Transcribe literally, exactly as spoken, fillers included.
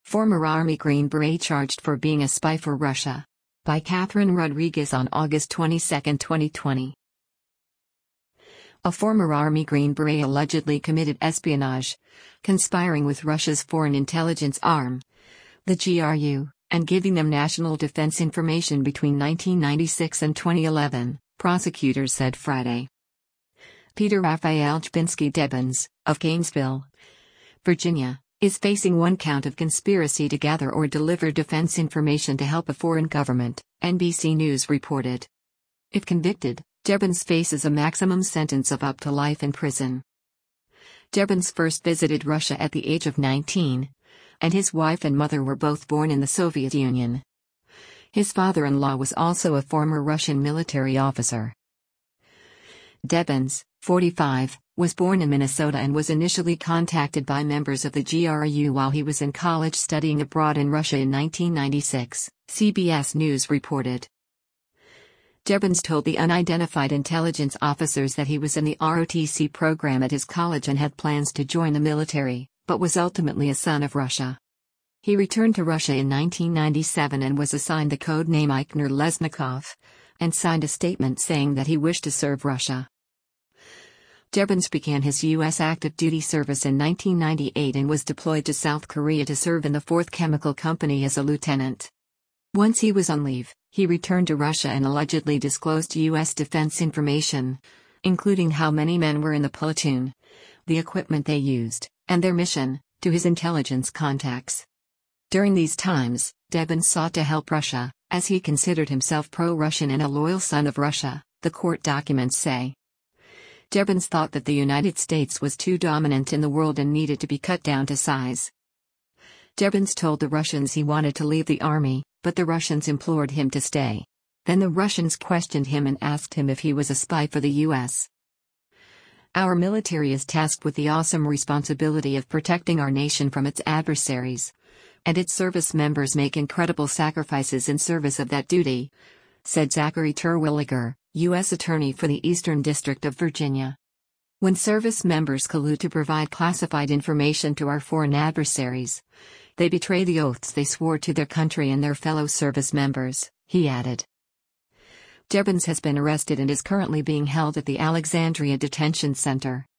Former Army Green Beret charged for being a spy for Russia. By Catherine Rodriguez on August twenty-second, twenty twenty. A former Army Green Beret allegedly committed espionage, conspiring with Russia's foreign intelligence arm, the G R U, and giving them national defense information between nineteen ninety-six and twenty eleven, prosecutors said Friday. Peter Raphael Chbinski-Debbins, of Gainesville, Virginia, is facing one count of conspiracy to gather or deliver defense information to help a foreign government, N B C News reported. If convicted, Debbins faces a maximum sentence of up to life in prison. Debbins first visited Russia at the age of nineteen, and his wife and mother were both born in the Soviet Union. His father-in-law was also a former Russian military officer. Debbins, forty-five, was born in Minnesota and was initially contacted by members of the G R U while he was in college studying abroad in Russia in nineteen ninety-six, C B S News reported. Debbins told the unidentified intelligence officers that he was in the R O T C program at his college and had plans to join the military, but was ultimately a son of Russia. He returned to Russia in nineteen ninety-seven and was assigned the code name Eichner Lesnikov, and signed a statement saying that he wished to serve Russia. Debbins began his U S active duty service in nineteen ninety-eight and was deployed to South Korea to serve in the fourth Chemical Company as a lieutenant. Once he was on leave, he returned to Russia and allegedly disclosed U S defense information, including how many men were in the platoon, the equipment they used, and their mission, to his intelligence contacts. During these times, Debbins sought to help Russia, as he considered himself pro-Russian and a loyal son of Russia, the court documents say. Debbins thought that the United States was too dominant in the world and needed to be cut down to size. Debbins told the Russians he wanted to leave the army, but the Russians implored him to stay. Then the Russians questioned him and asked him if he was a spy for the U S. Our military is tasked with the awesome responsibility of protecting our nation from its adversaries, and its service members make incredible sacrifices in service of that duty, said Zachary Terwilliger, U S Attorney for the Eastern District of Virginia. When service members collude to provide classified information to our foreign adversaries, they betray the oaths they swore to their country and their fellow service members, he added. Debbins has been arrested and is currently being held at the Alexandria Detention Center.